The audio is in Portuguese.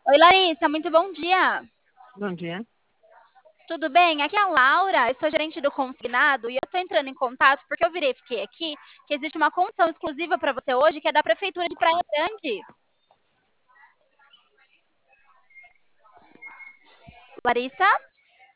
Oi, Larissa, muito bom dia. Bom dia. Tudo bem? Aqui é a Laura, eu sou gerente do Consignado e eu estou entrando em contato porque eu verifiquei aqui que existe uma condição exclusiva para você hoje, que é da Prefeitura de Praia Grande. Larissa?